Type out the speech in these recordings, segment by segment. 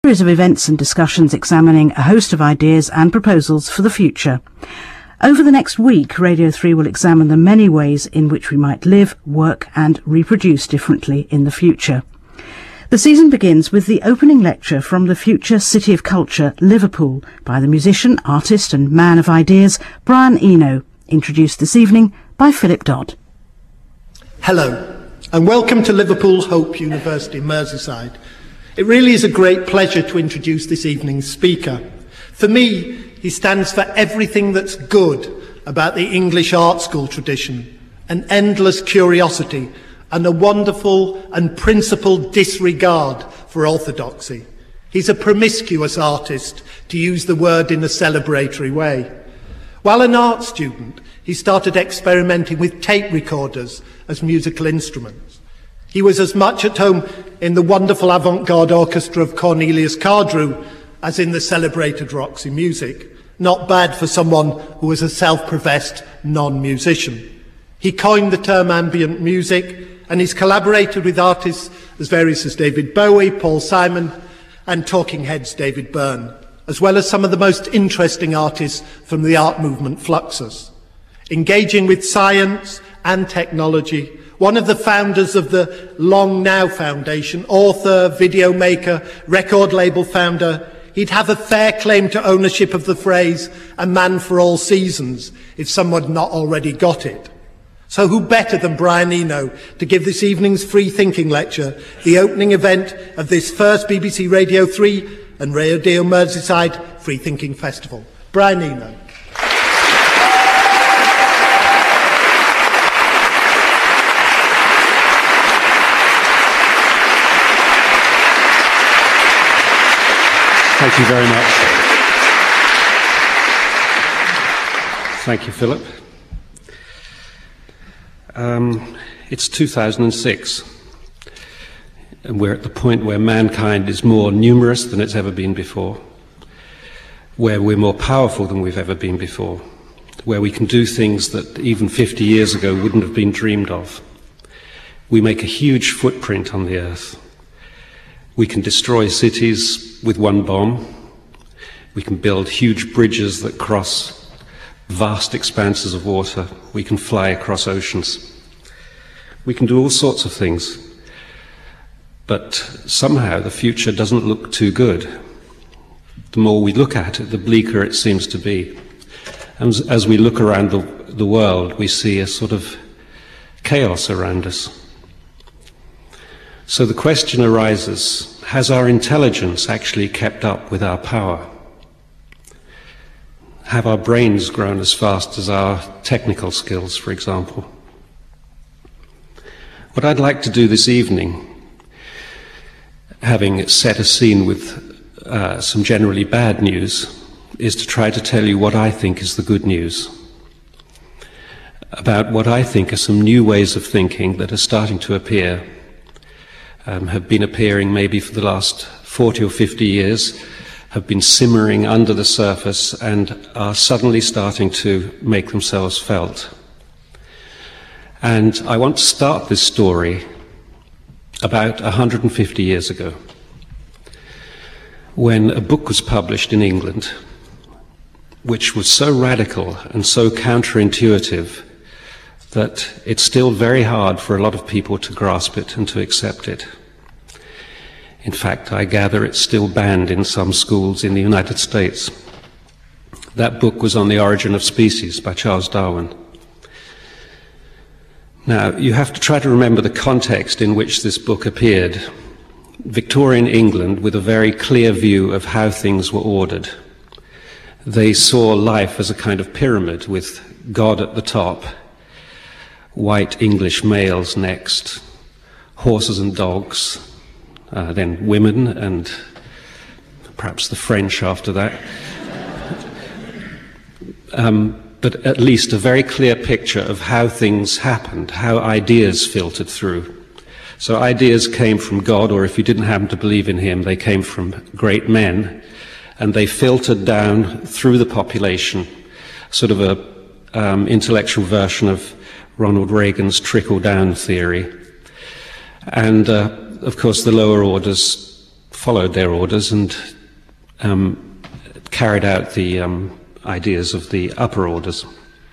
series of events and discussions examining a host of ideas and proposals for the future. Over the next week, Radio 3 will examine the many ways in which we might live, work and reproduce differently in the future. The season begins with the opening lecture from the future City of Culture, Liverpool, by the musician, artist and man of ideas, Brian Eno, introduced this evening by Philip Dodd. Hello, and welcome to Liverpool Hope University, Merseyside. It really is a great pleasure to introduce this evening's speaker. For me, he stands for everything that's good about the English art school tradition, an endless curiosity and a wonderful and principled disregard for orthodoxy. He's a promiscuous artist, to use the word in a celebratory way. While an art student, he started experimenting with tape recorders as musical instruments. He was as much at home in the wonderful avant-garde orchestra of Cornelius Cardrew as in the celebrated Roxy Music. Not bad for someone who was a self-professed non-musician. He coined the term ambient music, and he's collaborated with artists as various as David Bowie, Paul Simon, and Talking Heads' David Byrne, as well as some of the most interesting artists from the art movement Fluxus. Engaging with science and technology, one of the founders of the Long Now Foundation, author, video maker, record label founder, he'd have a fair claim to ownership of the phrase, a man for all seasons, if someone had not already got it. So who better than Brian Eno to give this evening's Free Thinking Lecture, the opening event of this first BBC Radio 3 and Radio Merseyside Free Thinking Festival. Brian Eno. Thank you very much. Thank you, Philip. It's 2006, and we're at the point where mankind is more numerous than it's ever been before, where we're more powerful than we've ever been before, where we can do things that even 50 years ago wouldn't have been dreamed of. We make a huge footprint on the earth. We can destroy cities with one bomb. We can build huge bridges that cross vast expanses of water. We can fly across oceans. We can do all sorts of things. But somehow the future doesn't look too good. The more we look at it, the bleaker it seems to be. And as we look around the world, we see a sort of chaos around us. So the question arises, has our intelligence actually kept up with our power? Have our brains grown as fast as our technical skills, for example? What I'd like to do this evening, having set a scene with some generally bad news, is to try to tell you what I think is the good news, about what I think are some new ways of thinking that are starting to appear, have been appearing maybe for the last 40 or 50 years, have been simmering under the surface and are suddenly starting to make themselves felt. And I want to start this story about 150 years ago, when a book was published in England which was so radical and so counterintuitive that it's still very hard for a lot of people to grasp it and to accept it. In fact, I gather it's still banned in some schools in the United States. That book was On the Origin of Species by Charles Darwin. Now, you have to try to remember the context in which this book appeared. Victorian England, with a very clear view of how things were ordered. They saw life as a kind of pyramid with God at the top, white English males next, horses and dogs, then women, and perhaps the French after that. But at least a very clear picture of how things happened, how ideas filtered through. So ideas came from God, or if you didn't happen to believe in him, they came from great men, and they filtered down through the population, sort of a intellectual version of Ronald Reagan's trickle-down theory. And of course, the lower orders followed their orders and carried out the ideas of the upper orders.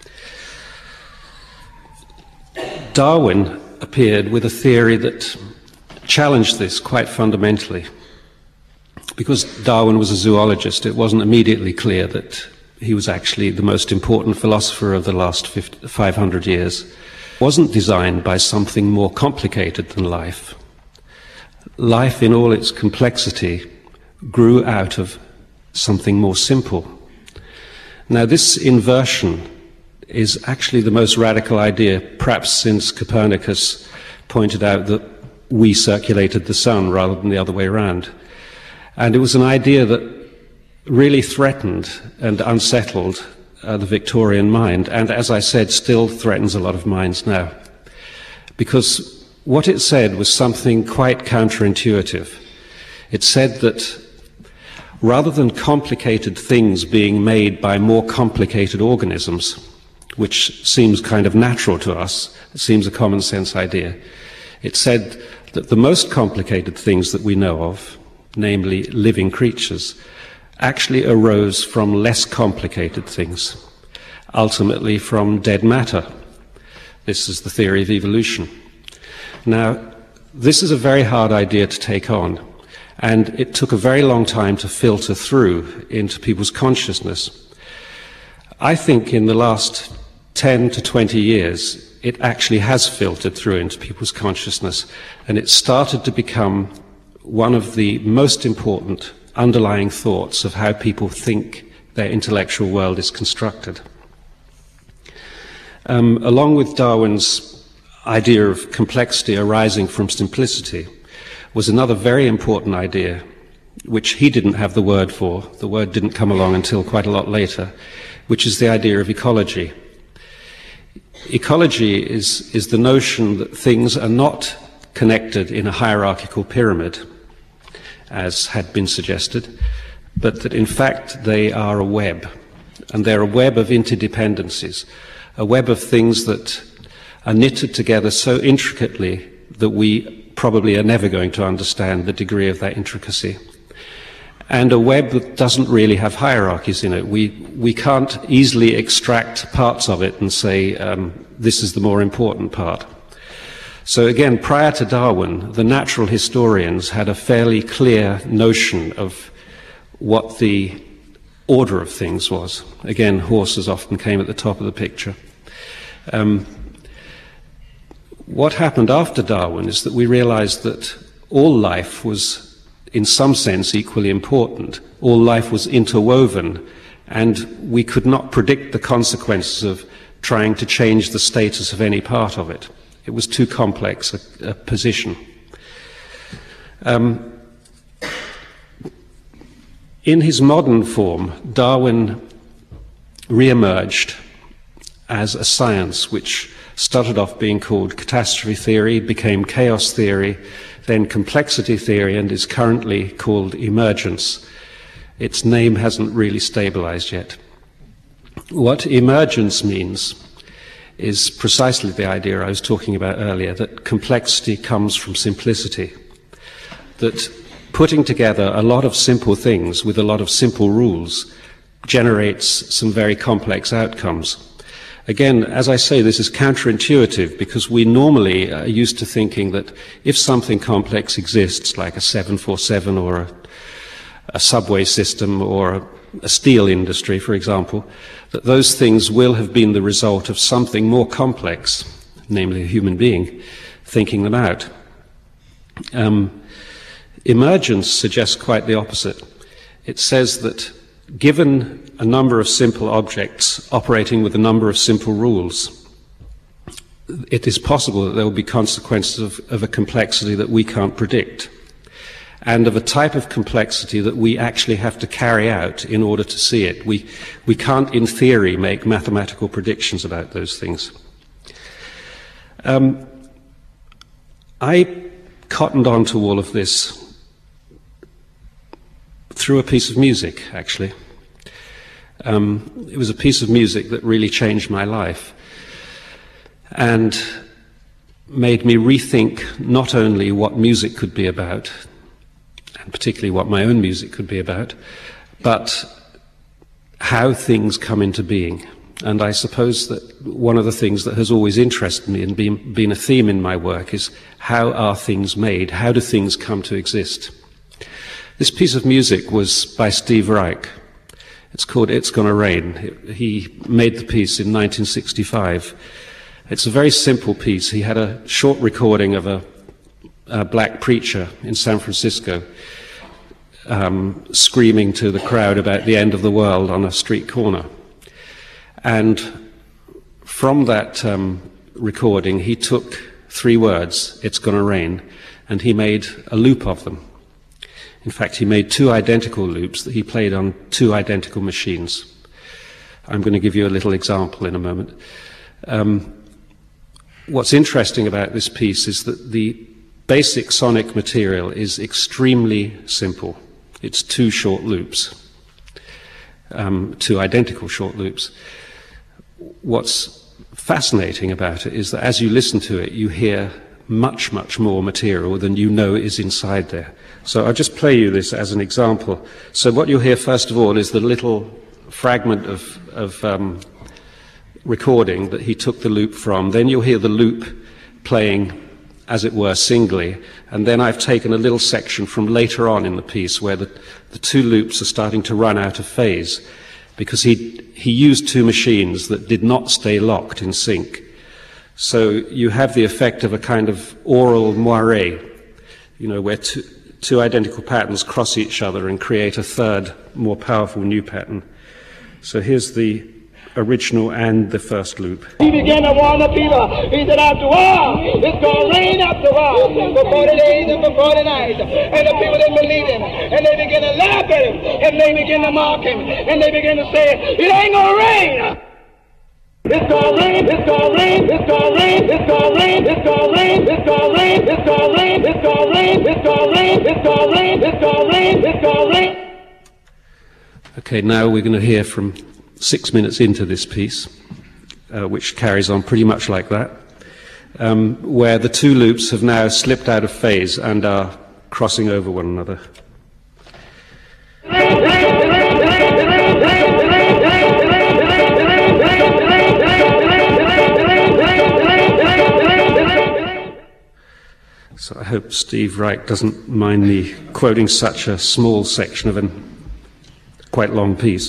Darwin appeared with a theory that challenged this quite fundamentally. Because Darwin was a zoologist, it wasn't immediately clear that he was actually the most important philosopher of the last 500 years. It wasn't designed by something more complicated than life. Life in all its complexity grew out of something more simple. Now, this inversion is actually the most radical idea, perhaps since Copernicus pointed out that we circulated the sun rather than the other way around. And it was an idea that really threatened and unsettled the Victorian mind, and as I said, still threatens a lot of minds now. Because what it said was something quite counterintuitive. It said that rather than complicated things being made by more complicated organisms, which seems kind of natural to us, it seems a common sense idea, it said that the most complicated things that we know of, namely living creatures, actually arose from less complicated things, ultimately from dead matter. This is the theory of evolution. Now, this is a very hard idea to take on, and it took a very long time to filter through into people's consciousness. I think in the last 10 to 20 years, it actually has filtered through into people's consciousness, and it started to become one of the most important underlying thoughts of how people think their intellectual world is constructed. Along with Darwin's idea of complexity arising from simplicity was another very important idea, which he didn't have the word for. The word didn't come along until quite a lot later, which is the idea of ecology. Ecology is the notion that things are not connected in a hierarchical pyramid, as had been suggested, but that in fact they are a web, and they're a web of interdependencies, a web of things that are knitted together so intricately that we probably are never going to understand the degree of that intricacy. And a web that doesn't really have hierarchies in it. We can't easily extract parts of it and say, this is the more important part. So again, prior to Darwin, the natural historians had a fairly clear notion of what the order of things was. Again, horses often came at the top of the picture. What happened after Darwin is that we realized that all life was, in some sense, equally important. All life was interwoven, and we could not predict the consequences of trying to change the status of any part of it. It was too complex a position. In his modern form, Darwin re-emerged as a science which started off being called catastrophe theory, became chaos theory, then complexity theory, and is currently called emergence. Its name hasn't really stabilized yet. What emergence means is precisely the idea I was talking about earlier, that complexity comes from simplicity, that putting together a lot of simple things with a lot of simple rules generates some very complex outcomes. Again, as I say, this is counterintuitive because we normally are used to thinking that if something complex exists, like a 747 or a subway system or a steel industry, for example, that those things will have been the result of something more complex, namely a human being, thinking them out. Emergence suggests quite the opposite. It says that given a number of simple objects operating with a number of simple rules, it is possible that there will be consequences of a complexity that we can't predict, and of a type of complexity that we actually have to carry out in order to see it. We can't, in theory, make mathematical predictions about those things. I cottoned on to all of this through a piece of music, actually. It was a piece of music that really changed my life and made me rethink not only what music could be about, and particularly what my own music could be about, but how things come into being. And I suppose that one of the things that has always interested me and been a theme in my work is how are things made? How do things come to exist? This piece of music was by Steve Reich. It's called It's Gonna Rain. He made the piece in 1965. It's a very simple piece. He had a short recording of a black preacher in San Francisco screaming to the crowd about the end of the world on a street corner. And from that recording, he took 3 words, "It's gonna rain," and he made a loop of them. In fact, he made 2 identical loops that he played on 2 identical machines. I'm going to give you a little example in a moment. What's interesting about this piece is that the basic sonic material is extremely simple. It's 2 short loops, 2 identical short loops. What's fascinating about it is that as you listen to it, you hear much, much more material than you know is inside there. So I'll just play you this as an example. So what you'll hear first of all is the little fragment of recording that he took the loop from. Then you'll hear the loop playing, as it were, singly. And then I've taken a little section from later on in the piece where the 2 loops are starting to run out of phase, because he used 2 machines that did not stay locked in sync. So you have the effect of a kind of oral moiré, where two identical patterns cross each other and create a third, more powerful new pattern. So here's the original and the first loop. He began to warn the people. He said, after a while, it's going to rain after a while, for 40 days and for 40 nights. And the people didn't believe him. And they began to laugh at him. And they began to mock him. And they began to say, it ain't going to rain. It's gonna rain, it's gonna rain, it's gonna rain, it's gonna rain, it's gonna rain, it's gonna rain, it's gonna rain, it's gonna rain, it's gonna rain, it's gonna rain, it's gonna rain, it's gonna rain. Okay, now we're going to hear from 6 minutes into this piece, which carries on pretty much like that, where the 2 loops have now slipped out of phase and are crossing over one another. So I hope Steve Reich doesn't mind me quoting such a small section of a quite long piece.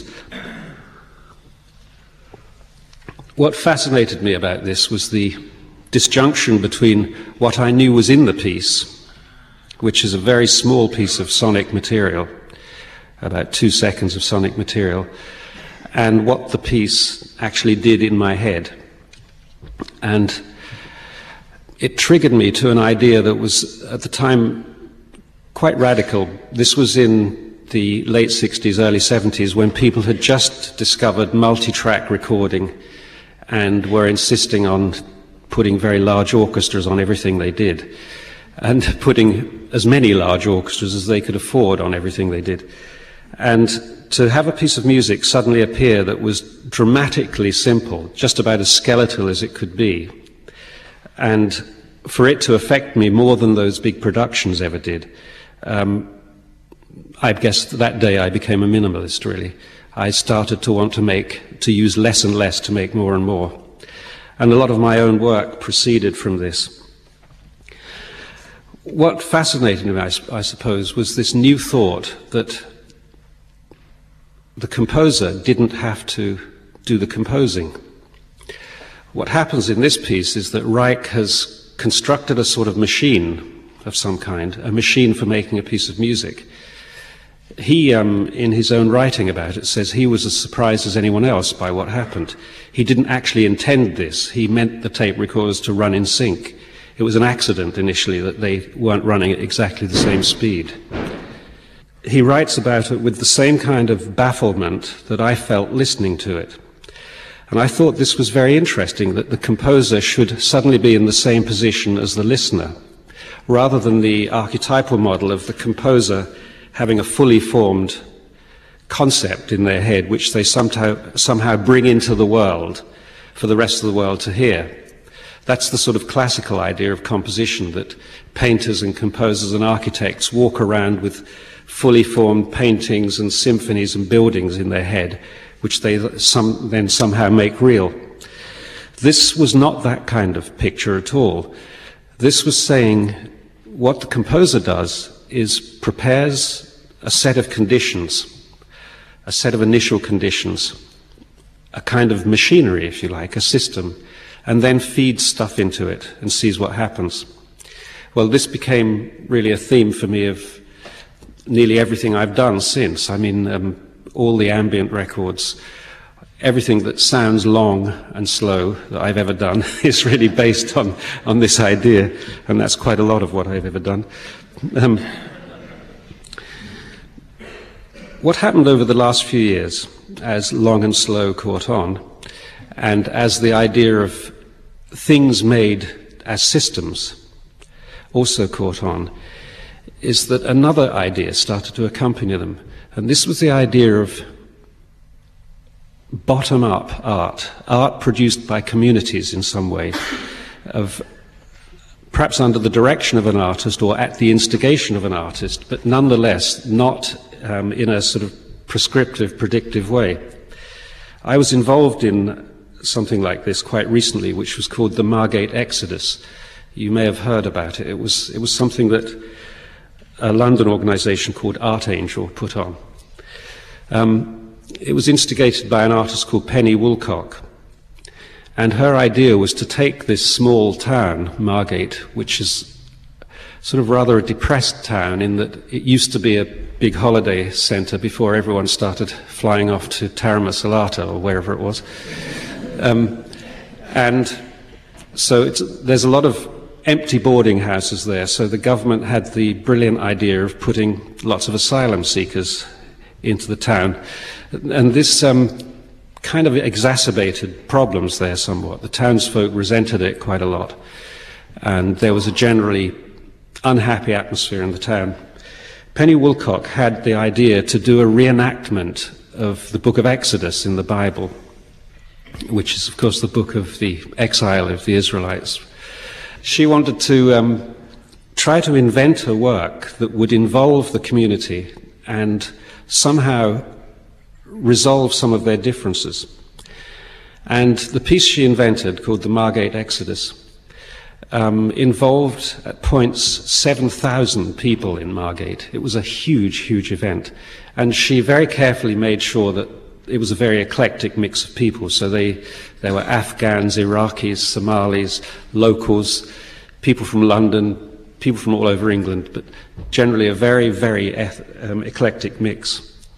What fascinated me about this was the disjunction between what I knew was in the piece, which is a very small piece of sonic material, about 2 seconds of sonic material, and what the piece actually did in my head. And it triggered me to an idea that was, at the time, quite radical. This was in the late 60s, early 70s, when people had just discovered multi-track recording and were insisting on putting very large orchestras on everything they did, and putting as many large orchestras as they could afford on everything they did. And to have a piece of music suddenly appear that was dramatically simple, just about as skeletal as it could be, and for it to affect me more than those big productions ever did, I guess that day I became a minimalist, really. I started to want to use less and less to make more and more. And a lot of my own work proceeded from this. What fascinated me, I suppose, was this new thought that the composer didn't have to do the composing. What happens in this piece is that Reich has constructed a sort of machine of some kind, a machine for making a piece of music. He, in his own writing about it, says he was as surprised as anyone else by what happened. He didn't actually intend this. He meant the tape recorders to run in sync. It was an accident initially that they weren't running at exactly the same speed. He writes about it with the same kind of bafflement that I felt listening to it. And I thought this was very interesting, that the composer should suddenly be in the same position as the listener, rather than the archetypal model of the composer having a fully formed concept in their head, which they somehow bring into the world for the rest of the world to hear. That's the sort of classical idea of composition, that painters and composers and architects walk around with fully formed paintings and symphonies and buildings in their head, which they then somehow make real. This was not that kind of picture at all. This was saying what the composer does is prepares a set of conditions, a set of initial conditions, a kind of machinery, if you like, a system, and then feeds stuff into it and sees what happens. Well, this became really a theme for me of nearly everything I've done since. I mean, all the ambient records, everything that sounds long and slow that I've ever done is really based on this idea, and that's quite a lot of what I've ever done. What happened over the last few years, as long and slow caught on, and as the idea of things made as systems also caught on, is that another idea started to accompany them. And this was the idea of bottom-up art produced by communities in some way, of perhaps under the direction of an artist or at the instigation of an artist, but nonetheless not in a sort of prescriptive, predictive way. I was involved in something like this quite recently, which was called the Margate Exodus. You may have heard about it. It was something that a London organisation called Art Angel put on. It was instigated by an artist called Penny Woolcock, and her idea was to take this small town, Margate, which is sort of rather a depressed town in that it used to be a big holiday centre before everyone started flying off to Tarama Salata or wherever it was. And so there's a lot of empty boarding houses there, so the government had the brilliant idea of putting lots of asylum seekers into the town. And this kind of exacerbated problems there somewhat. The townsfolk resented it quite a lot, and there was a generally unhappy atmosphere in the town. Penny Woolcock had the idea to do a reenactment of the book of Exodus in the Bible, which is, of course, the book of the exile of the Israelites. She wanted to try to invent a work that would involve the community and somehow resolve some of their differences. And the piece she invented, called the Margate Exodus, involved at points 7,000 people in Margate. It was a huge, huge event. And she very carefully made sure that it was a very eclectic mix of people. So there were Afghans, Iraqis, Somalis, locals, people from London, people from all over England, but generally a very, very eclectic mix.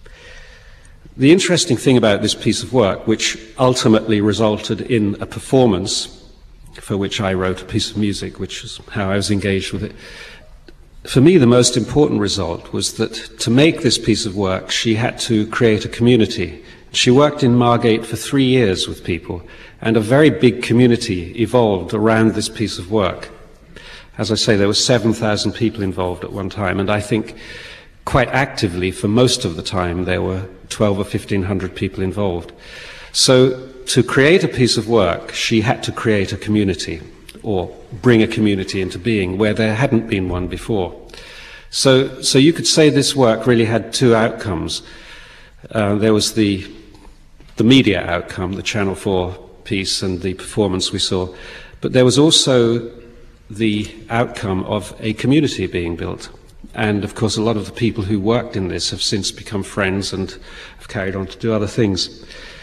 The interesting thing about this piece of work, which ultimately resulted in a performance for which I wrote a piece of music, which is how I was engaged with it, for me the most important result was that to make this piece of work she had to create a community. She worked in Margate for 3 years with people, and a very big community evolved around this piece of work. As I say, there were 7,000 people involved at one time, and I think quite actively for most of the time there were 12 or 1,500 people involved. So to create a piece of work, she had to create a community, or bring a community into being where there hadn't been one before. So you could say this work really had two outcomes. There was the media outcome, the Channel 4 piece and the performance we saw, but there was also the outcome of a community being built. And of course a lot of the people who worked in this have since become friends and have carried on to do other things.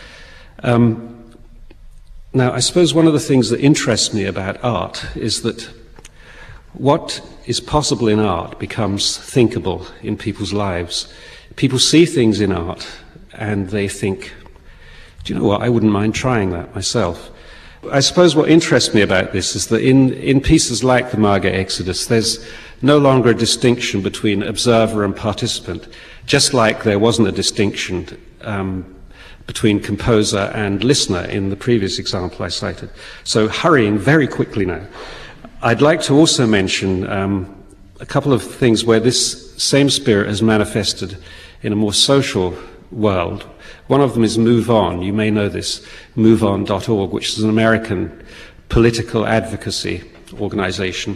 Now I suppose one of the things that interests me about art is that what is possible in art becomes thinkable in people's lives. People see things in art and they think, do you know what, I wouldn't mind trying that myself. I suppose what interests me about this is that in pieces like the Margate Exodus, there's no longer a distinction between observer and participant, just like there wasn't a distinction between composer and listener in the previous example I cited. So hurrying very quickly now, I'd like to also mention a couple of things where this same spirit has manifested in a more social world. One of them is Move On. You may know this, moveon.org, which is an American political advocacy organisation.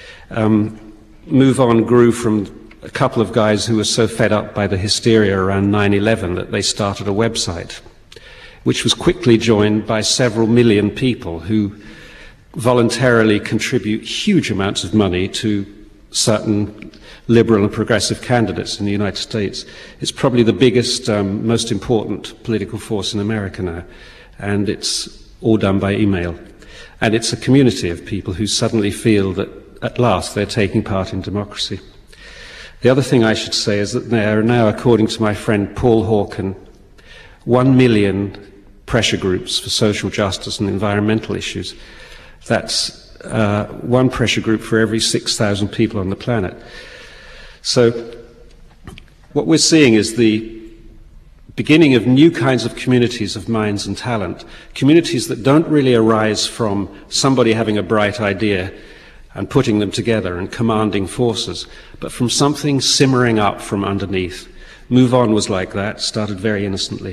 Move On grew from a couple of guys who were so fed up by the hysteria around 9/11 that they started a website, which was quickly joined by several million people who voluntarily contribute huge amounts of money to certain liberal and progressive candidates in the United States. It's probably the biggest, most important political force in America now, and it's all done by email. And it's a community of people who suddenly feel that at last they're taking part in democracy. The other thing I should say is that there are now, according to my friend Paul Hawken, 1 million pressure groups for social justice and environmental issues. That's one pressure group for every 6,000 people on the planet. So what we're seeing is the beginning of new kinds of communities of minds and talent, communities that don't really arise from somebody having a bright idea and putting them together and commanding forces, but from something simmering up from underneath. Move On was like that, started very innocently.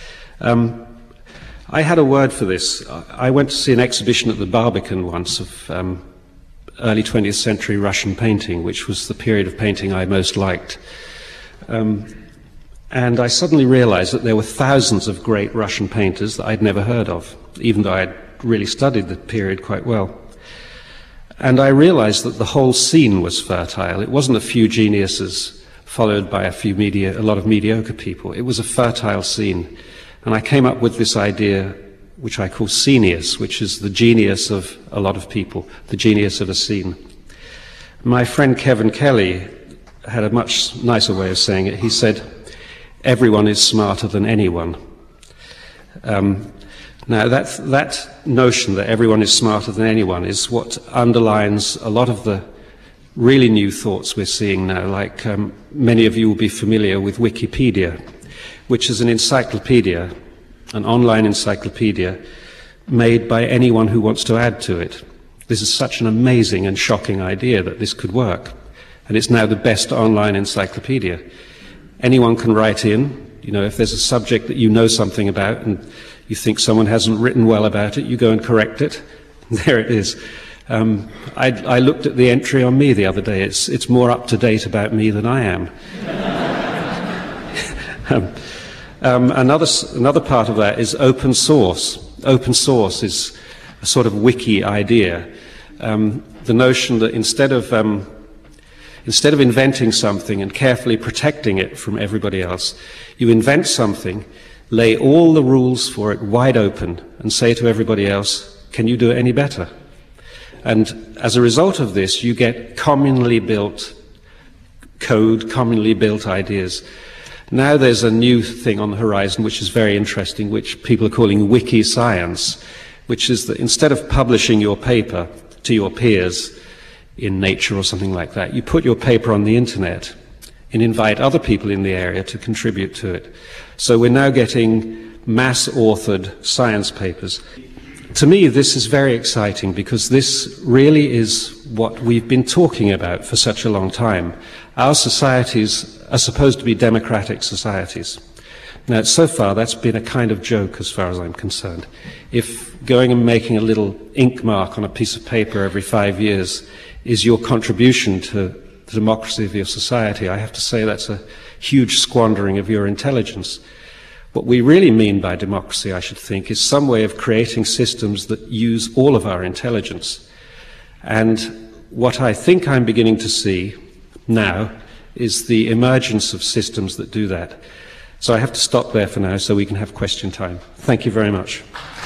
I had a word for this. I went to see an exhibition at the Barbican once of early 20th century Russian painting, which was the period of painting I most liked. And I suddenly realized that there were thousands of great Russian painters that I'd never heard of, even though I'd really studied the period quite well. And I realized that the whole scene was fertile. It wasn't a few geniuses followed by a lot of mediocre people. It was a fertile scene. And I came up with this idea, which I call scenius, which is the genius of a lot of people, the genius of a scene. My friend Kevin Kelly had a much nicer way of saying it. He said, everyone is smarter than anyone. Now, that notion that everyone is smarter than anyone is what underlines a lot of the really new thoughts we're seeing now. Like many of you will be familiar with Wikipedia, which is an encyclopedia, an online encyclopedia made by anyone who wants to add to it. This is such an amazing and shocking idea that this could work. And it's now the best online encyclopedia. Anyone can write in, if there's a subject that you know something about and you think someone hasn't written well about it, you go and correct it. There it is. I looked at the entry on me the other day. It's more up to date about me than I am. Another part of that is open source. Open source is a sort of wiki idea. The notion that instead of inventing something and carefully protecting it from everybody else, you invent something, lay all the rules for it wide open, and say to everybody else, can you do it any better? And as a result of this, you get commonly built code, commonly built ideas. Now there's a new thing on the horizon which is very interesting, which people are calling wiki science, which is that instead of publishing your paper to your peers in Nature or something like that, you put your paper on the internet and invite other people in the area to contribute to it. So we're now getting mass-authored science papers. To me, this is very exciting because this really is what we've been talking about for such a long time. Our societies are supposed to be democratic societies. Now, so far, that's been a kind of joke as far as I'm concerned. If going and making a little ink mark on a piece of paper every 5 years is your contribution to the democracy of your society, I have to say that's a huge squandering of your intelligence. What we really mean by democracy, I should think, is some way of creating systems that use all of our intelligence. And what I think I'm beginning to see now is the emergence of systems that do that. So I have to stop there for now so we can have question time. Thank you very much.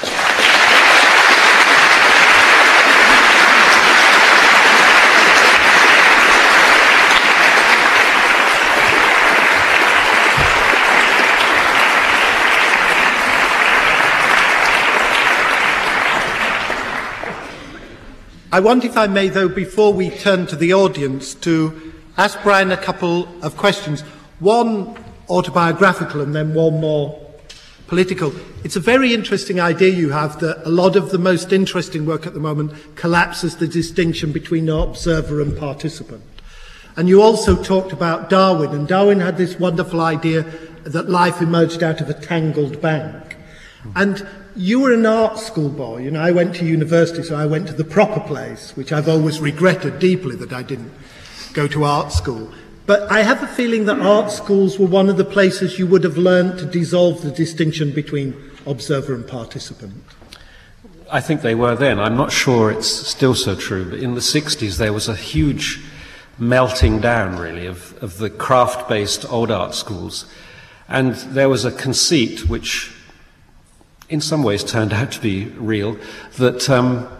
I want, if I may, though, before we turn to the audience, to ask Brian a couple of questions. One autobiographical and then one more political. It's a very interesting idea you have that a lot of the most interesting work at the moment collapses the distinction between observer and participant. And you also talked about Darwin, and Darwin had this wonderful idea that life emerged out of a tangled bank. And you were an art school boy. You know, I went to university, so I went to the proper place, which I've always regretted deeply that I didn't go to art school. But I have a feeling that art schools were one of the places you would have learned to dissolve the distinction between observer and participant. I think they were then. I'm not sure it's still so true, but in the 60s there was a huge melting down, really, of the craft-based old art schools. And there was a conceit, which in some ways turned out to be real, that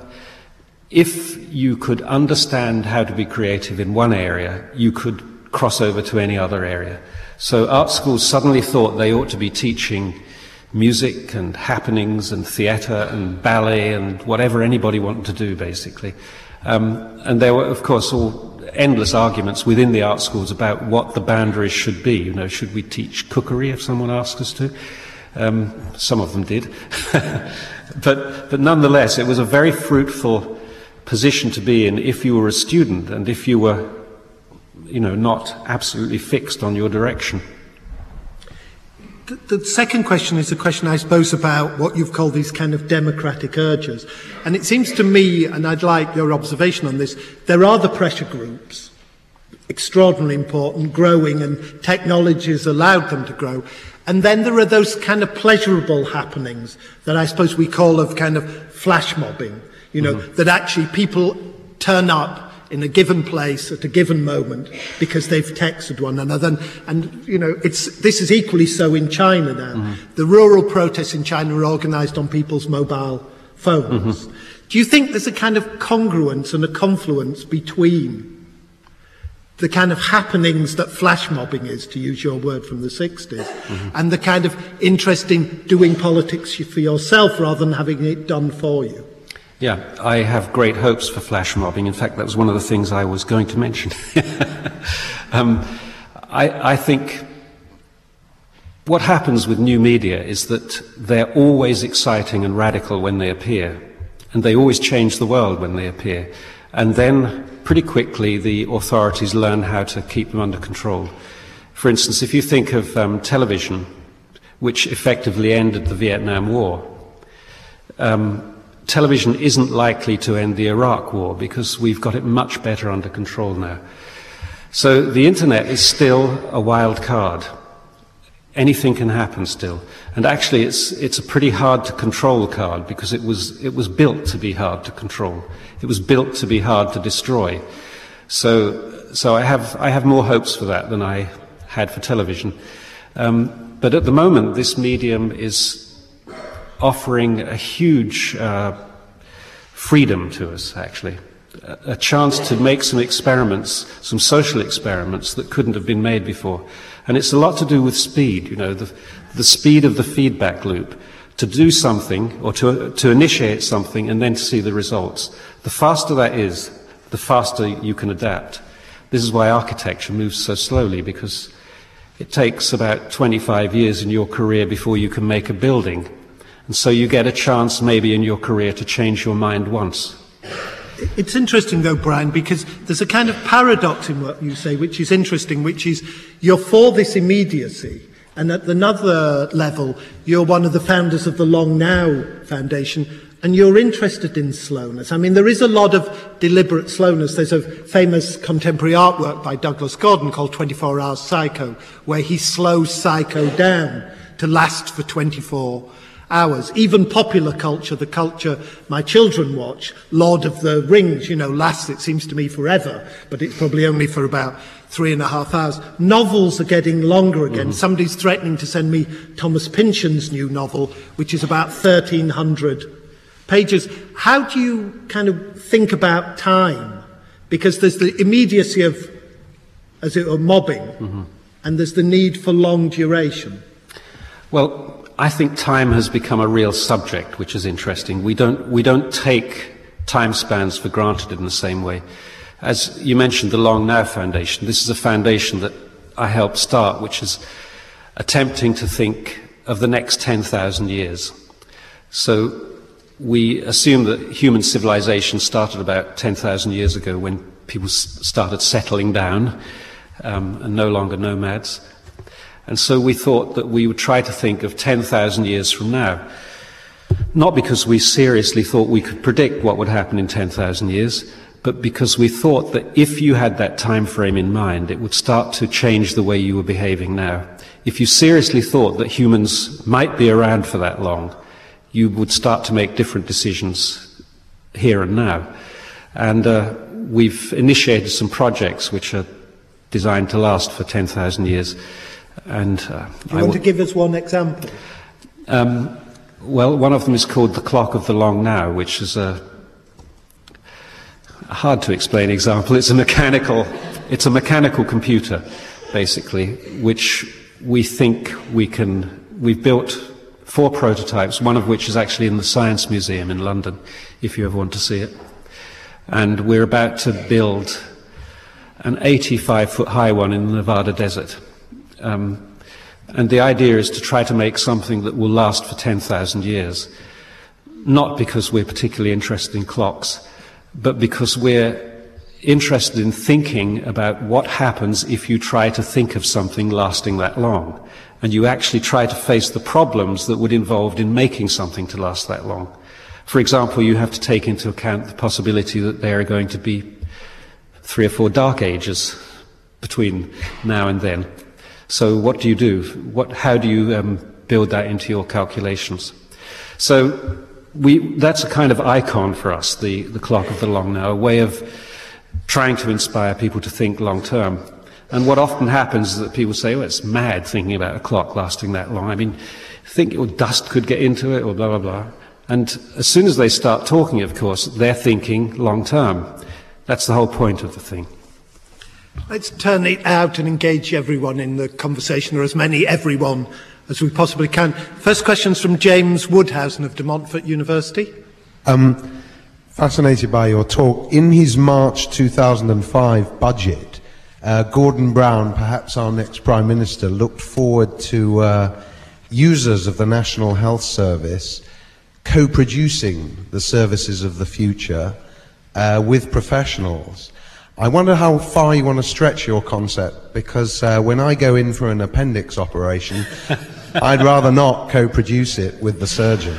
if you could understand how to be creative in one area, you could cross over to any other area. So art schools suddenly thought they ought to be teaching music and happenings and theatre and ballet and whatever anybody wanted to do, basically. And there were, of course, all endless arguments within the art schools about what the boundaries should be. You know, should we teach cookery if someone asked us to? Some of them did. but nonetheless, it was a very fruitful position to be in if you were a student and if you were, you know, not absolutely fixed on your direction. The second question is a question, I suppose, about what you've called these kind of democratic urges. And it seems to me, and I'd like your observation on this, there are the pressure groups, extraordinarily important, growing, and technology has allowed them to grow. And then there are those kind of pleasurable happenings that I suppose we call of kind of flash mobbing, you know, that actually people turn up in a given place at a given moment because they've texted one another. And you know, this is equally so in China now. The rural protests in China are organised on people's mobile phones. Do you think there's a kind of congruence and a confluence between the kind of happenings that flash mobbing is, to use your word from the 60s, and the kind of interest in doing politics for yourself rather than having it done for you? Yeah, I have great hopes for flash mobbing. In fact, that was one of the things I was going to mention. I think what happens with new media is that they're always exciting and radical when they appear, and they always change the world when they appear. And then, pretty quickly, the authorities learn how to keep them under control. For instance, if you think of television, which effectively ended the Vietnam War, television isn't likely to end the Iraq War because we've got it much better under control now. So the internet is still a wild card. Anything can happen still. And actually it's a pretty hard to control card because it was built to be hard to control. It was built to be hard to destroy. So I have more hopes for that than I had for television. But at the moment this medium is offering a huge freedom to us, actually. A chance to make some experiments, some social experiments that couldn't have been made before. And it's a lot to do with speed, you know, the speed of the feedback loop. To do something, or to initiate something, and then to see the results. The faster that is, the faster you can adapt. This is why architecture moves so slowly, because it takes about 25 years in your career before you can make a building. And so you get a chance maybe in your career to change your mind once. It's interesting though, Brian, because there's a kind of paradox in what you say, which is interesting, which is you're for this immediacy, and at another level, you're one of the founders of the Long Now Foundation, and you're interested in slowness. I mean, there is a lot of deliberate slowness. There's a famous contemporary artwork by Douglas Gordon called 24 Hours Psycho, where he slows Psycho down to last for 24 hours. Even popular culture, the culture my children watch, Lord of the Rings, you know, lasts, it seems to me, forever, but it's probably only for about 3.5 hours. Novels are getting longer again. Somebody's threatening to send me Thomas Pynchon's new novel, which is about 1,300 pages. How do you kind of think about time? Because there's the immediacy of, as it were, mobbing, and there's the need for long duration. Well, I think time has become a real subject, which is interesting. We don't take time spans for granted in the same way. As you mentioned, the Long Now Foundation, this is a foundation that I helped start, which is attempting to think of the next 10,000 years. So we assume that human civilization started about 10,000 years ago when people started settling down and no longer nomads. And so we thought that we would try to think of 10,000 years from now. not because we seriously thought we could predict what would happen in 10,000 years, but because we thought that if you had that time frame in mind, it would start to change the way you were behaving now. If you seriously thought that humans might be around for that long, you would start to make different decisions here and now. And we've initiated some projects which are designed to last for 10,000 years. And do you want to give us one example? Well, one of them is called The Clock of the Long Now, which is a hard to explain example. It's a mechanical computer, basically, which we think we've built 4 prototypes, one of which is actually in the Science Museum in London, if you ever want to see it. And we're about to build an 85-foot high one in the Nevada desert. And the idea is to try to make something that will last for 10,000 years, not because we're particularly interested in clocks, but because we're interested in thinking about what happens if you try to think of something lasting that long, and you actually try to face the problems that would involve in making something to last that long. For example, you have to take into account the possibility that there are going to be 3 or 4 dark ages between now and then. So what do you do? How do you build that into your calculations? So that's a kind of icon for us, the Clock of the Long Now, a way of trying to inspire people to think long term. And what often happens is that people say, well, it's mad thinking about a clock lasting that long. I mean, dust could get into it, or blah, blah, blah. And as soon as they start talking, of course, they're thinking long term. That's the whole point of the thing. Let's turn it out and engage everyone in the conversation, or as many everyone as we possibly can. First question's from James Woodhousen of De Montfort University. Fascinated by your talk. In his March 2005 budget, Gordon Brown, perhaps our next Prime Minister, looked forward to users of the National Health Service co-producing the services of the future with professionals. I wonder how far you want to stretch your concept, because when I go in for an appendix operation, I'd rather not co-produce it with the surgeon.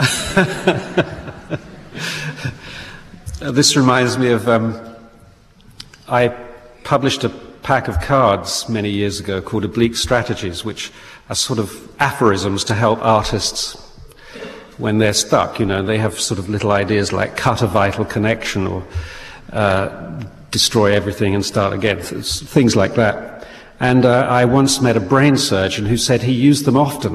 This reminds me of, I published a pack of cards many years ago called Oblique Strategies, which are sort of aphorisms to help artists when they're stuck. You know, they have sort of little ideas like cut a vital connection, or destroy everything and start again, things like that. And I once met a brain surgeon who said he used them often,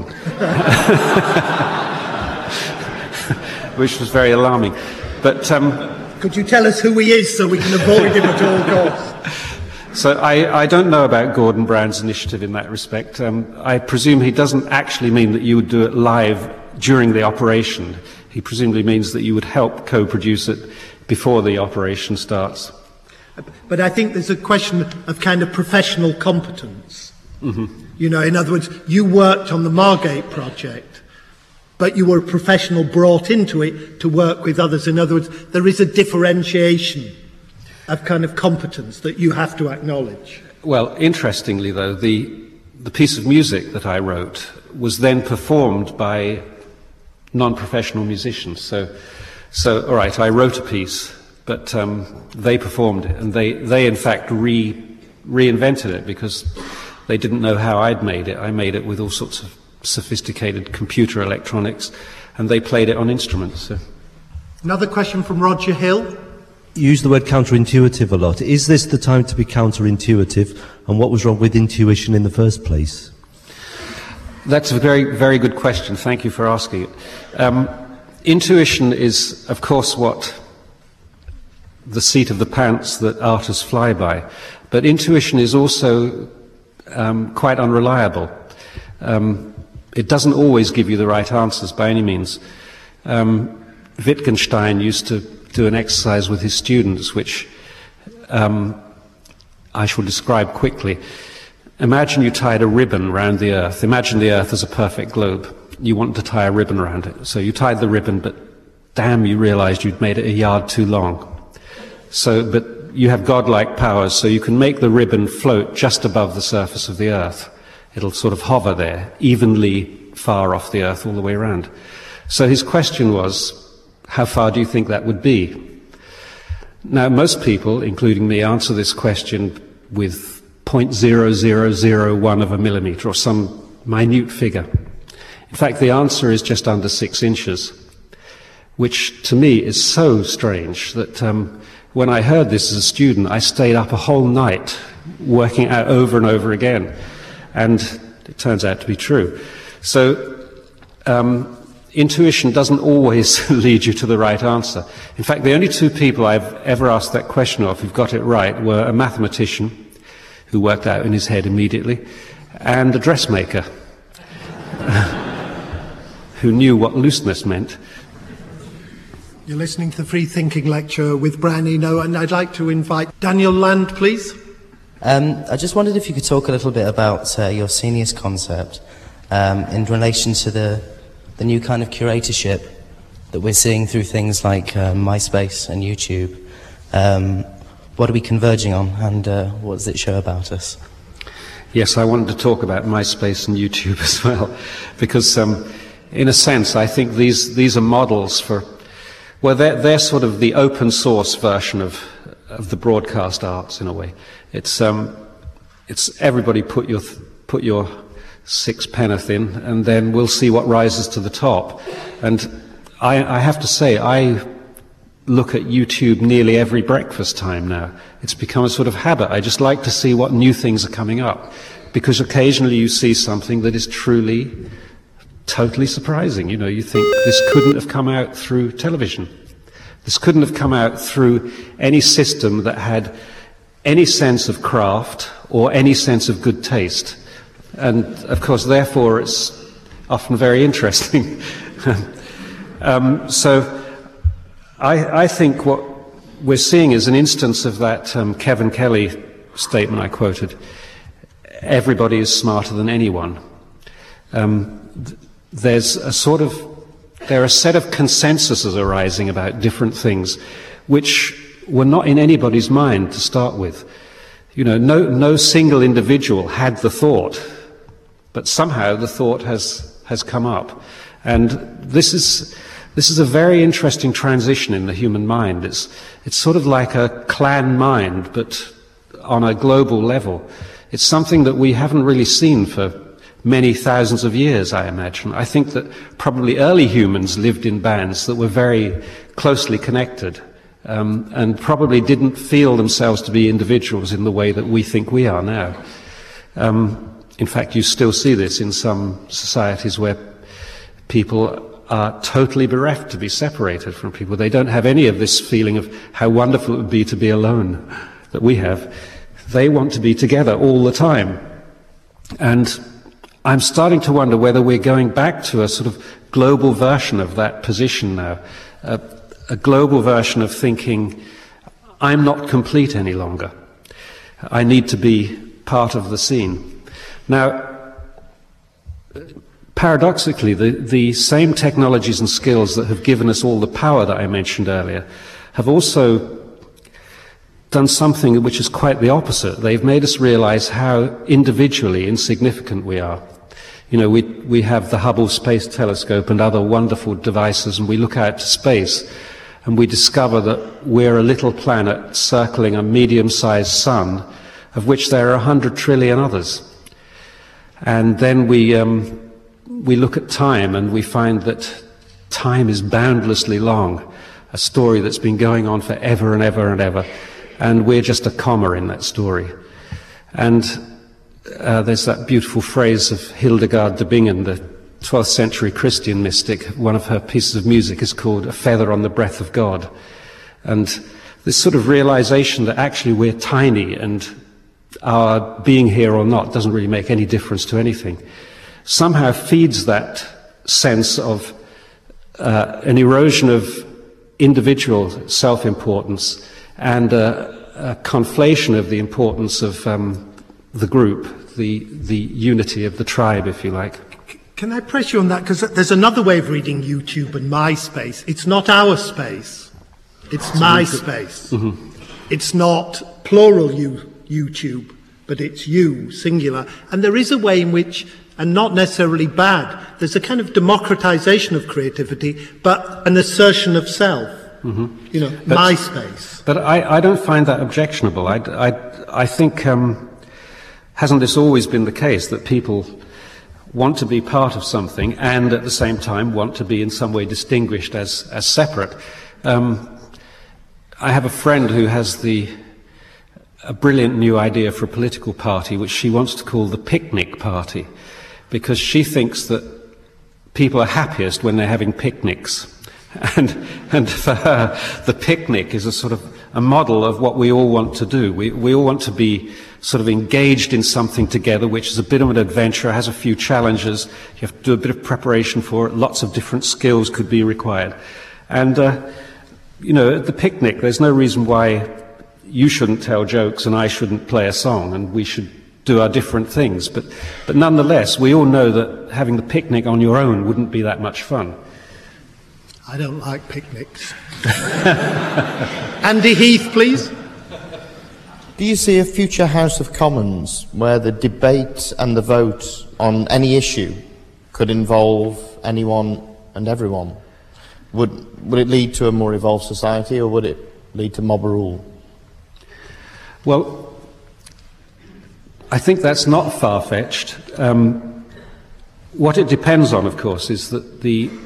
which was very alarming. But could you tell us who he is so we can avoid him at all costs? So I don't know about Gordon Brown's initiative in that respect. I presume he doesn't actually mean that you would do it live during the operation. He presumably means that you would help co-produce it before the operation starts. But I think there's a question of kind of professional competence. Mm-hmm. You know, in other words, you worked on the Margate project, but you were a professional brought into it to work with others. In other words, there is a differentiation of kind of competence that you have to acknowledge. Well, interestingly, though, the piece of music that I wrote was then performed by non-professional musicians. So all right, I wrote a piece, but they performed it, and they in fact reinvented it, because they didn't know how I'd made it. I made it with all sorts of sophisticated computer electronics, and they played it on instruments. So. Another question from Roger Hill. You use the word counterintuitive a lot. Is this the time to be counterintuitive, and what was wrong with intuition in the first place? That's a very, very good question. Thank you for asking it. Intuition is, of course, what the seat of the pants that artists fly by. But intuition is also quite unreliable. It doesn't always give you the right answers by any means. Wittgenstein used to do an exercise with his students, which I shall describe quickly. Imagine you tied a ribbon round the Earth. Imagine the Earth as a perfect globe. You want to tie a ribbon around it. So you tied the ribbon, but damn, you realized you'd made it a yard too long. But you have godlike powers, so you can make the ribbon float just above the surface of the Earth. It'll sort of hover there, evenly far off the Earth all the way around. So his question was, how far do you think that would be? Now, most people, including me, answer this question with 0.0001 of a millimetre or some minute figure. In fact, the answer is just under 6 inches, which to me is so strange that when I heard this as a student, I stayed up a whole night working out over and over again, and it turns out to be true. So intuition doesn't always lead you to the right answer. In fact, the only two people I've ever asked that question of who've got it right were a mathematician, who worked out in his head immediately, and a dressmaker, who knew what looseness meant. You're listening to the Free Thinking Lecture with Brian Eno, and I'd like to invite Daniel Land, please. I just wondered if you could talk a little bit about your seniors concept in relation to the new kind of curatorship that we're seeing through things like MySpace and YouTube. What are we converging on, and what does it show about us? Yes, I wanted to talk about MySpace and YouTube as well, because in a sense I think these are models for, well, they're sort of the open source version of the broadcast arts in a way. It's everybody put your sixpenneth in, and then we'll see what rises to the top. And I have to say, I look at YouTube nearly every breakfast time now. It's become a sort of habit. I just like to see what new things are coming up, because occasionally you see something that is truly, totally surprising. You know, you think this couldn't have come out through television. This couldn't have come out through any system that had any sense of craft or any sense of good taste. And, of course, therefore, it's often very interesting. So I think what we're seeing is an instance of that Kevin Kelly statement I quoted. Everybody is smarter than anyone. There are a set of consensuses arising about different things which were not in anybody's mind to start with. You know, no single individual had the thought, but somehow the thought has come up. And this is a very interesting transition in the human mind. It's sort of like a clan mind, but on a global level. It's something that we haven't really seen for many thousands of years, I imagine. I think that probably early humans lived in bands that were very closely connected, and probably didn't feel themselves to be individuals in the way that we think we are now. In fact, you still see this in some societies where people are totally bereft to be separated from people. They don't have any of this feeling of how wonderful it would be to be alone that we have. They want to be together all the time. And I'm starting to wonder whether we're going back to a sort of global version of that position now, a global version of thinking, I'm not complete any longer. I need to be part of the scene. Now, paradoxically, the same technologies and skills that have given us all the power that I mentioned earlier have also done something which is quite the opposite. They've made us realize how individually insignificant we are. You know, we have the Hubble Space Telescope and other wonderful devices, and we look out to space and we discover that we're a little planet circling a medium-sized sun, of which there are 100 trillion others. And then we look at time and we find that time is boundlessly long, a story that's been going on for ever and ever and ever, and we're just a comma in that story. And there's that beautiful phrase of Hildegard de Bingen, the 12th century Christian mystic. One of her pieces of music is called A Feather on the Breath of God. And this sort of realization that actually we're tiny and our being here or not doesn't really make any difference to anything, somehow feeds that sense of an erosion of individual self-importance and a conflation of the importance of the group, the unity of the tribe, if you like. Can I press you on that? Because there's another way of reading YouTube and MySpace. It's not our space. It's my space. Mm-hmm. It's not plural YouTube, but it's you, singular. And there is a way in which and not necessarily bad. There's a kind of democratization of creativity, but an assertion of self. You know, my space. But I don't find that objectionable. I think, hasn't this always been the case, that people want to be part of something and at the same time want to be in some way distinguished as separate? I have a friend who has a brilliant new idea for a political party which she wants to call the picnic party, because she thinks that people are happiest when they're having picnics. And for her, the picnic is a sort of a model of what we all want to do. We all want to be sort of engaged in something together, which is a bit of an adventure, has a few challenges. You have to do a bit of preparation for it. Lots of different skills could be required. And, you know, at the picnic, there's no reason why you shouldn't tell jokes and I shouldn't play a song, and we should do our different things. But nonetheless, we all know that having the picnic on your own wouldn't be that much fun. I don't like picnics. Andy Heath, please. Do you see a future House of Commons where the debate and the vote on any issue could involve anyone and everyone? Would it lead to a more evolved society, or would it lead to mob rule? Well, I think that's not far-fetched. What it depends on, of course, is that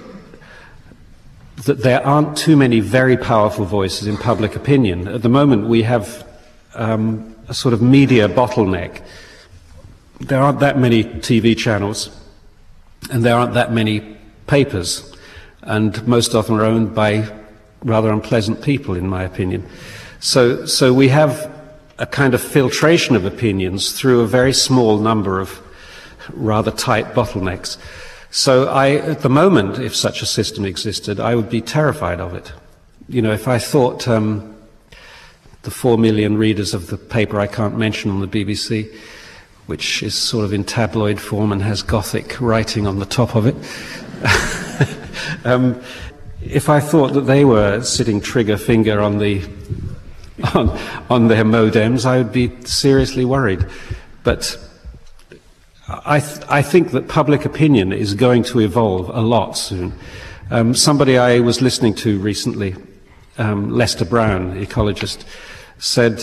there aren't too many very powerful voices in public opinion. At the moment, we have a sort of media bottleneck. There aren't that many TV channels, and there aren't that many papers, and most of them are owned by rather unpleasant people, in my opinion. So we have a kind of filtration of opinions through a very small number of rather tight bottlenecks. So at the moment, if such a system existed, I would be terrified of it. You know, if I thought the 4 million readers of the paper I can't mention on the BBC, which is sort of in tabloid form and has Gothic writing on the top of it, if I thought that they were sitting trigger finger on their modems, I would be seriously worried. But I think that public opinion is going to evolve a lot soon. Somebody I was listening to recently, Lester Brown, ecologist, said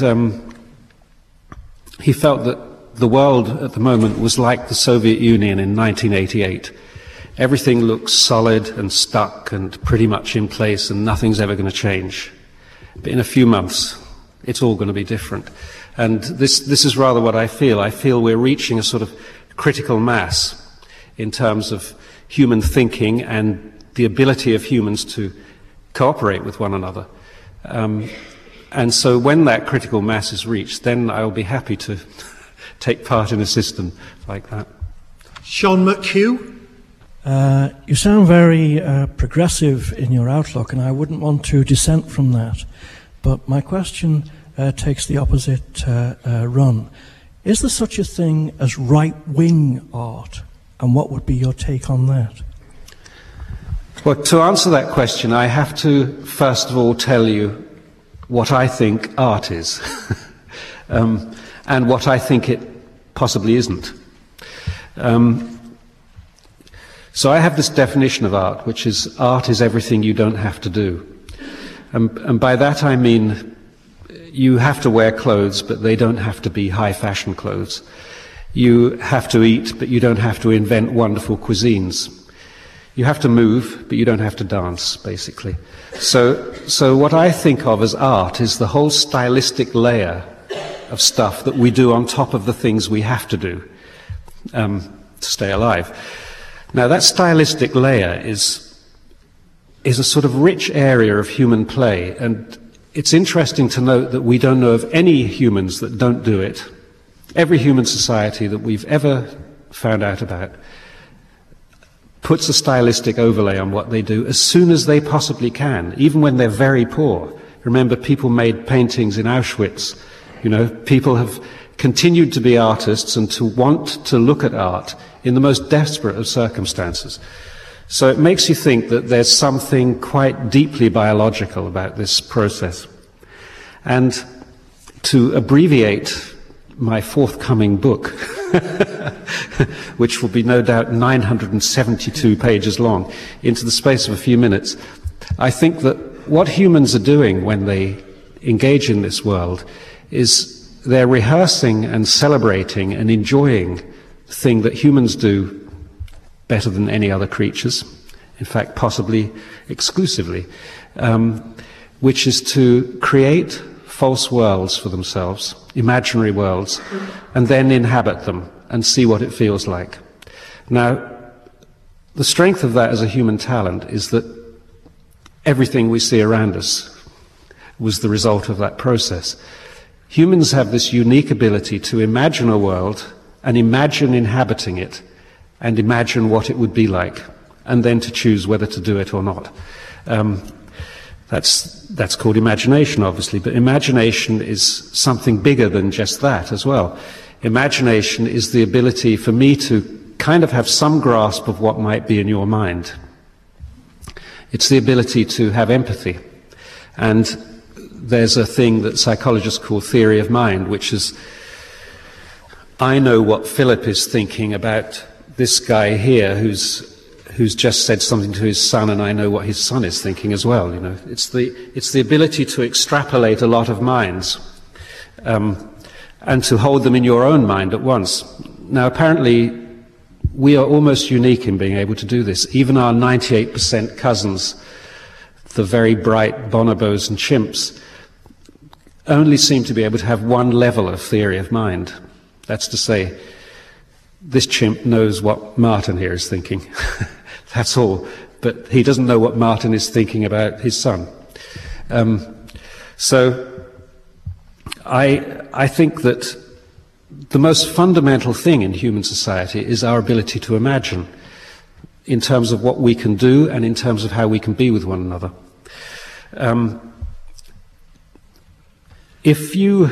he felt that the world at the moment was like the Soviet Union in 1988. Everything looks solid and stuck and pretty much in place, and nothing's ever going to change. But in a few months, it's all going to be different. And this is rather what I feel. I feel we're reaching a sort of critical mass in terms of human thinking and the ability of humans to cooperate with one another. And so when that critical mass is reached, then I'll be happy to take part in a system like that. Sean McHugh? You sound very progressive in your outlook, and I wouldn't want to dissent from that. But my question takes the opposite run. Is there such a thing as right-wing art? And what would be your take on that? Well, to answer that question, I have to first of all tell you what I think art is, and what I think it possibly isn't. So I have this definition of art, which is art is everything you don't have to do. And by that I mean you have to wear clothes, but they don't have to be high-fashion clothes. You have to eat, but you don't have to invent wonderful cuisines. You have to move, but you don't have to dance, basically. So what I think of as art is the whole stylistic layer of stuff that we do on top of the things we have to do to stay alive. Now, that stylistic layer is a sort of rich area of human play, and it's interesting to note that we don't know of any humans that don't do it. Every human society that we've ever found out about puts a stylistic overlay on what they do as soon as they possibly can, even when they're very poor. Remember, people made paintings in Auschwitz. You know, people have continued to be artists and to want to look at art in the most desperate of circumstances. So it makes you think that there's something quite deeply biological about this process. And to abbreviate my forthcoming book, which will be no doubt 972 pages long, into the space of a few minutes. I think that what humans are doing when they engage in this world is they're rehearsing and celebrating and enjoying the thing that humans do better than any other creatures, in fact possibly exclusively, which is to create false worlds for themselves, imaginary worlds, and then inhabit them and see what it feels like. Now, the strength of that as a human talent is that everything we see around us was the result of that process. Humans have this unique ability to imagine a world and imagine inhabiting it and imagine what it would be like, and then to choose whether to do it or not. That's called imagination, obviously, but imagination is something bigger than just that as well. Imagination is the ability for me to kind of have some grasp of what might be in your mind. It's the ability to have empathy. And there's a thing that psychologists call theory of mind, which is, I know what Philip is thinking about this guy here who's just said something to his son, and I know what his son is thinking as well. You know, it's the ability to extrapolate a lot of minds and to hold them in your own mind at once. Now, apparently, we are almost unique in being able to do this. Even our 98% cousins, the very bright bonobos and chimps, only seem to be able to have one level of theory of mind. That's to say, this chimp knows what Martin here is thinking. That's all. But he doesn't know what Martin is thinking about his son. So I think that the most fundamental thing in human society is our ability to imagine, in terms of what we can do and in terms of how we can be with one another. If you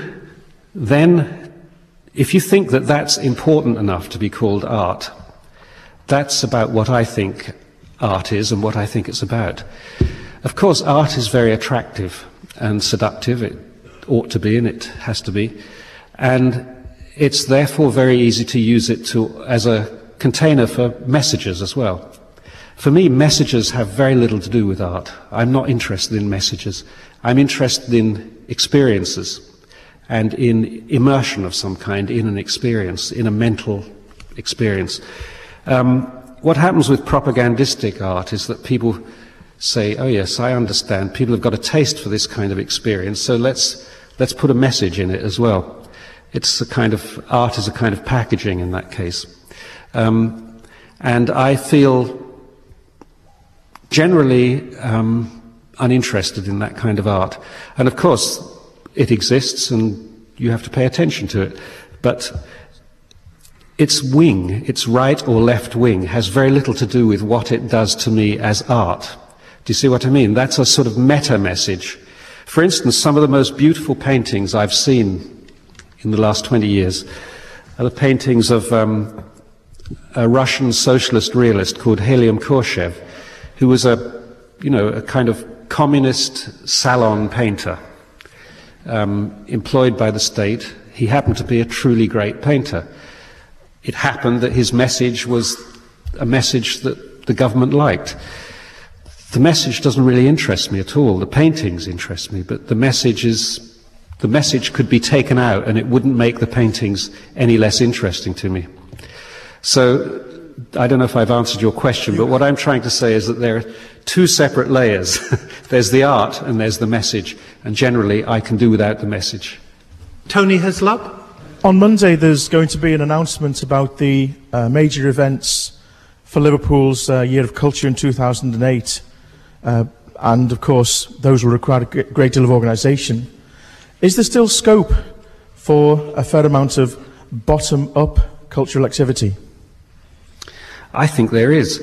think that that's important enough to be called art, that's about what I think art is and what I think it's about. Of course, art is very attractive and seductive. It ought to be, and it has to be. And it's therefore very easy to use it as a container for messages as well. For me, messages have very little to do with art. I'm not interested in messages. I'm interested in experiences and in immersion of some kind in an experience, in a mental experience. What happens with propagandistic art is that people say, oh yes, I understand, people have got a taste for this kind of experience, so let's put a message in it as well. It's a kind of, art is a kind of packaging in that case. And I feel generally uninterested in that kind of art. And of course, it exists and you have to pay attention to it. But its wing, its right or left wing, has very little to do with what it does to me as art. Do you see what I mean? That's a sort of meta message. For instance, some of the most beautiful paintings I've seen in the last 20 years are the paintings of a Russian socialist realist called Helium Korshev, who was a kind of communist salon painter employed by the state. He happened to be a truly great painter. It happened that his message was a message that the government liked. The message doesn't really interest me at all. The paintings interest me, but the message could be taken out and it wouldn't make the paintings any less interesting to me. So, I don't know if I've answered your question, but what I'm trying to say is that there are two separate layers. There's the art and there's the message, and generally I can do without the message. Tony Heslop? On Monday there's going to be an announcement about the major events for Liverpool's Year of Culture in 2008. And of course those will require a great deal of organisation. Is there still scope for a fair amount of bottom-up cultural activity? I think there is.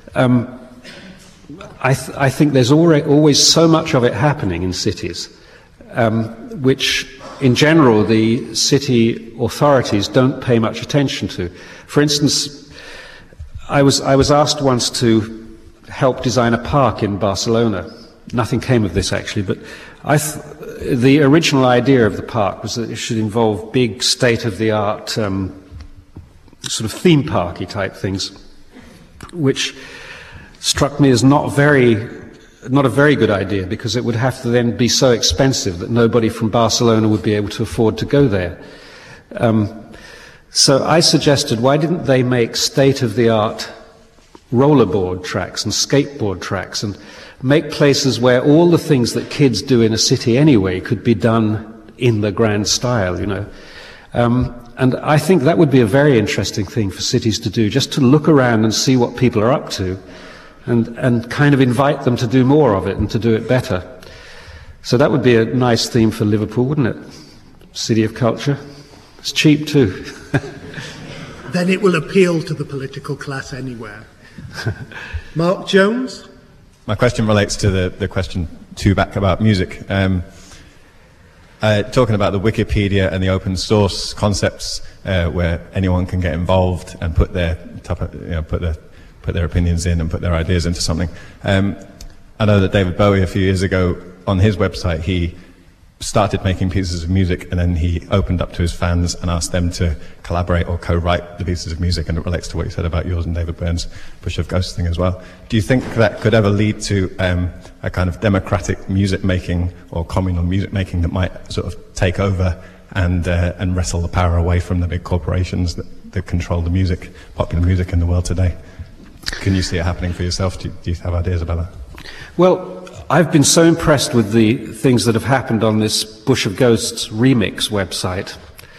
I think there's always so much of it happening in cities, which in general the city authorities don't pay much attention to. For instance, I was asked once to help design a park in Barcelona. Nothing came of this actually, but the original idea of the park was that it should involve big state-of-the-art sort of theme parky type things, which struck me as not a very good idea, because it would have to then be so expensive that nobody from Barcelona would be able to afford to go there. So I suggested, why didn't they make state-of-the-art rollerboard tracks and skateboard tracks, and make places where all the things that kids do in a city anyway could be done in the grand style, you know. And I think that would be a very interesting thing for cities to do, just to look around and see what people are up to, and kind of invite them to do more of it and to do it better. So that would be a nice theme for Liverpool, wouldn't it? City of culture. It's cheap too. Then it will appeal to the political class anywhere. Mark Jones? My question relates to the question 2 back about music. Talking about the Wikipedia and the open source concepts, where anyone can get involved and put their opinions in and put their ideas into something. I know that David Bowie, a few years ago, on his website, he started making pieces of music, and then he opened up to his fans and asked them to collaborate or co-write the pieces of music, and it relates to what you said about yours and David Byrne's Bush of Ghosts thing as well. Do you think that could ever lead to a kind of democratic music making or communal music making that might sort of take over and wrestle the power away from the big corporations that control the music, popular music in the world today? Can you see it happening for yourself? Do you have ideas about that? Well, I've been so impressed with the things that have happened on this Bush of Ghosts remix website.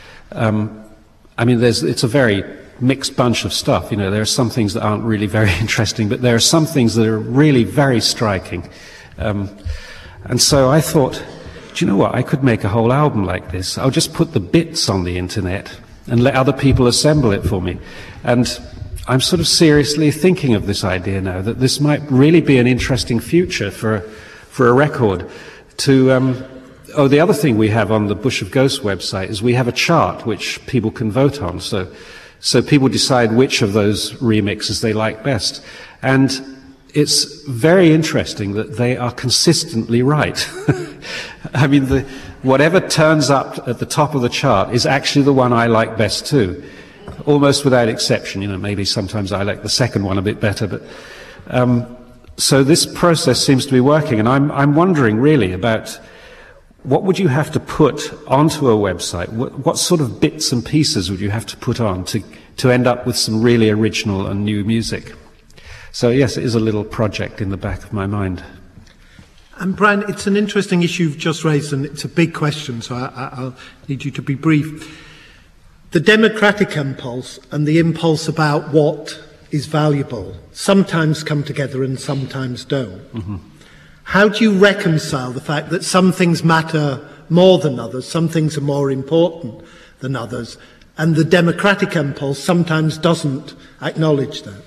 I mean, it's a very mixed bunch of stuff. You know, there are some things that aren't really very interesting, but there are some things that are really very striking. And so I thought, do you know what? I could make a whole album like this. I'll just put the bits on the internet and let other people assemble it for me. And I'm sort of seriously thinking of this idea now, that this might really be an interesting future for a record. The other thing we have on the Bush of Ghosts website is we have a chart which people can vote on. So people decide which of those remixes they like best. And it's very interesting that they are consistently right. I mean, whatever turns up at the top of the chart is actually the one I like best too. Almost without exception. You know, maybe sometimes I like the second one a bit better, but so this process seems to be working, and I'm wondering really about what would you have to put onto a website? What sort of bits and pieces would you have to put on to end up with some really original and new music? So yes, it is a little project in the back of my mind. And Brian, it's an interesting issue you've just raised, and it's a big question, so I'll need you to be brief. The democratic impulse and the impulse about what is valuable sometimes come together and sometimes don't. Mm-hmm. How do you reconcile the fact that some things matter more than others, some things are more important than others, and the democratic impulse sometimes doesn't acknowledge that?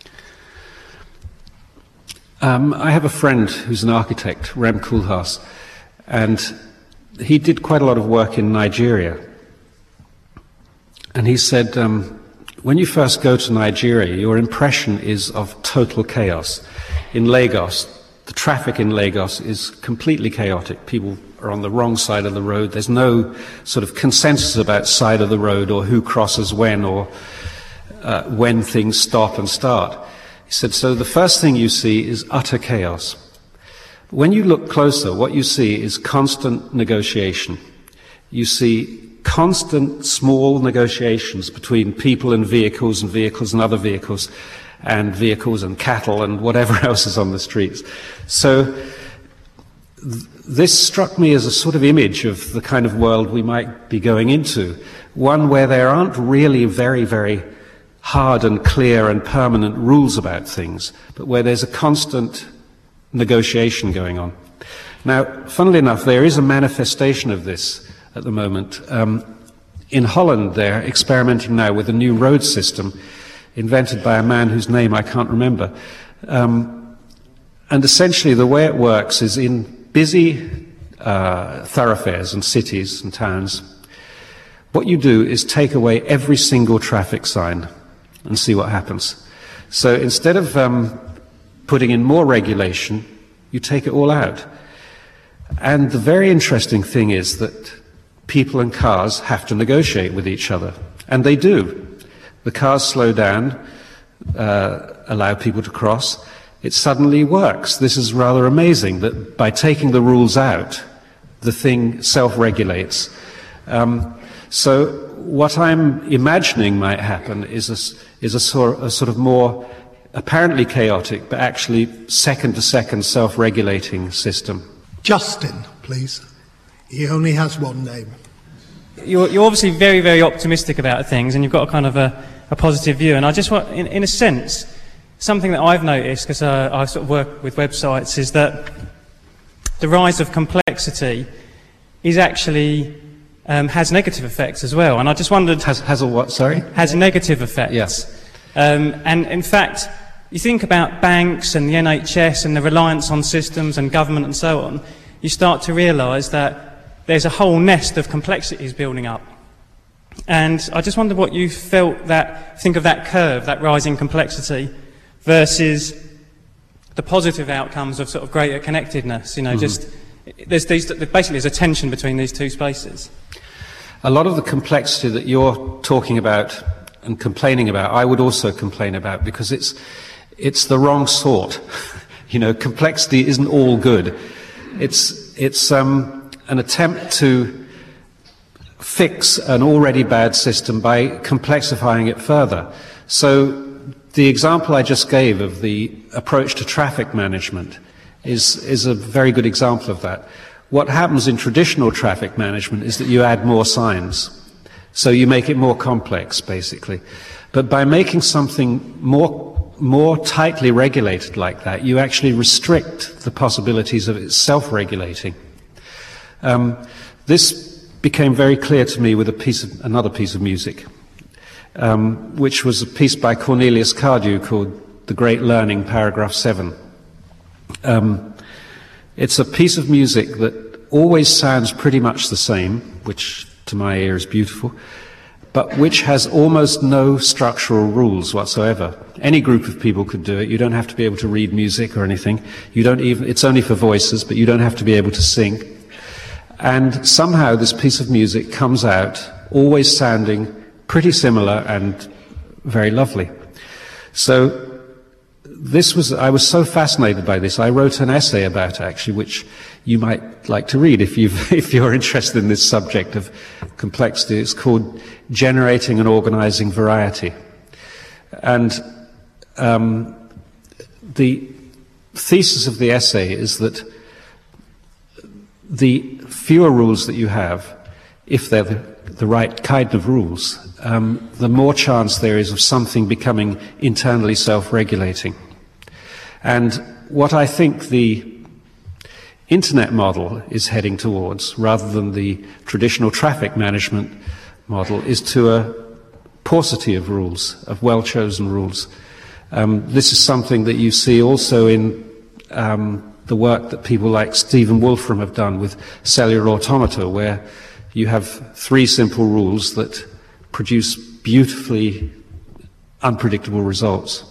I have a friend who's an architect, Rem Koolhaas, and he did quite a lot of work in Nigeria. And he said, when you first go to Nigeria, your impression is of total chaos. In Lagos, the traffic in Lagos is completely chaotic. People are on the wrong side of the road. There's no sort of consensus about side of the road or who crosses when or when things stop and start. He said, so the first thing you see is utter chaos. When you look closer, what you see is constant negotiation. You see constant small negotiations between people and vehicles and other vehicles and cattle and whatever else is on the streets. So this struck me as a sort of image of the kind of world we might be going into, one where there aren't really very, very hard and clear and permanent rules about things, but where there's a constant negotiation going on. Now, funnily enough, there is a manifestation of this at the moment. In Holland, they're experimenting now with a new road system invented by a man whose name I can't remember. And essentially the way it works is in busy thoroughfares and cities and towns, what you do is take away every single traffic sign and see what happens. So instead of putting in more regulation, you take it all out. And the very interesting thing is that people and cars have to negotiate with each other, and they do. The cars slow down, allow people to cross. It suddenly works. This is rather amazing, that by taking the rules out, the thing self-regulates. So what I'm imagining might happen is a sort of more apparently chaotic, but actually second-to-second self-regulating system. Justin, please. He only has one name. You're obviously very, very optimistic about things, and you've got a kind of a positive view. And I just want, in a sense, something that I've noticed, because I sort of work with websites, is that the rise of complexity is actually has negative effects as well. And I just wondered... Has a what, sorry? Has negative effects. Yes. And in fact, you think about banks and the NHS and the reliance on systems and government and so on, you start to realise that there's a whole nest of complexities building up. And I just wondered what you think of that curve, that rising complexity, versus the positive outcomes of sort of greater connectedness. You know, basically there's a tension between these two spaces. A lot of the complexity that you're talking about and complaining about, I would also complain about, because it's the wrong sort. You know, complexity isn't all good. It's an attempt to fix an already bad system by complexifying it further. So the example I just gave of the approach to traffic management is a very good example of that. What happens in traditional traffic management is that you add more signs. So you make it more complex, basically. But by making something more tightly regulated like that, you actually restrict the possibilities of it self-regulating. This became very clear to me with another piece of music, which was a piece by Cornelius Cardew called The Great Learning, Paragraph 7. It's a piece of music that always sounds pretty much the same, which to my ear is beautiful, but which has almost no structural rules whatsoever. Any group of people could do it. You don't have to be able to read music or anything. It's only for voices, but you don't have to be able to sing. And somehow this piece of music comes out always sounding pretty similar and very lovely. So I was so fascinated by this, I wrote an essay about it, actually, which you might like to read if you're interested in this subject of complexity. It's called Generating and Organizing Variety. And the thesis of the essay is that the fewer rules that you have, if they're the right kind of rules, the more chance there is of something becoming internally self-regulating. And what I think the internet model is heading towards, rather than the traditional traffic management model, is to a paucity of rules, of well-chosen rules. This is something that you see also in the work that people like Stephen Wolfram have done with cellular automata, where you have 3 simple rules that produce beautifully unpredictable results.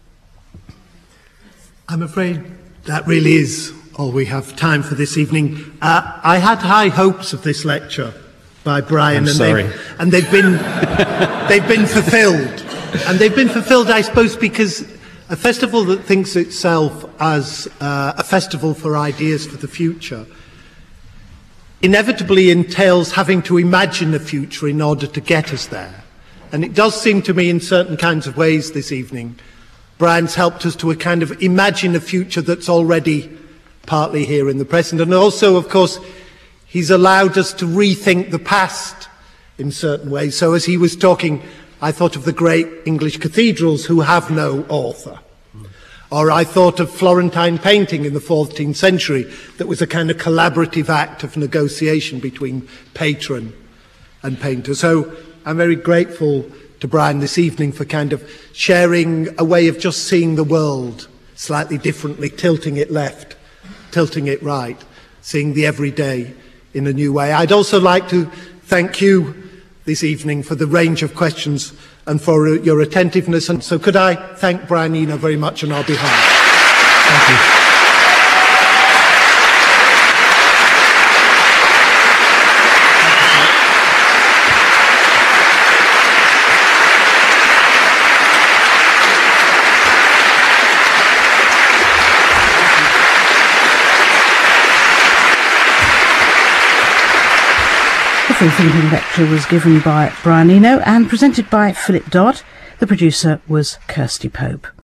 I'm afraid that really is all we have time for this evening. I had high hopes of this lecture by Brian, and they've been fulfilled. And they've been fulfilled, I suppose, because a festival that thinks itself as a festival for ideas for the future inevitably entails having to imagine a future in order to get us there. And it does seem to me in certain kinds of ways this evening, Brian's helped us to kind of imagine a future that's already partly here in the present. And also, of course, he's allowed us to rethink the past in certain ways. So as he was talking, I thought of the great English cathedrals who have no author. Or I thought of Florentine painting in the 14th century that was a kind of collaborative act of negotiation between patron and painter. So I'm very grateful to Brian this evening for kind of sharing a way of just seeing the world slightly differently, tilting it left, tilting it right, seeing the everyday in a new way. I'd also like to thank you this evening for the range of questions and for your attentiveness. And so could I thank Brian Eno very much on our behalf. Thank you. Free Thinking lecture was given by Brian Eno and presented by Philip Dodd. The producer was Kirsty Pope.